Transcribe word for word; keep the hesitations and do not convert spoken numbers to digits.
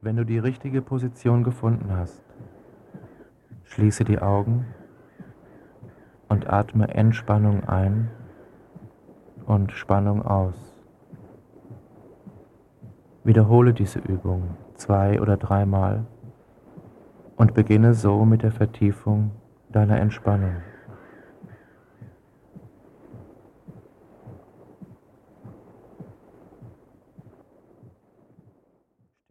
Wenn du die richtige Position gefunden hast, schließe die Augen und atme Entspannung ein und Spannung aus. Wiederhole diese Übung zwei oder dreimal und beginne so mit der Vertiefung deiner Entspannung.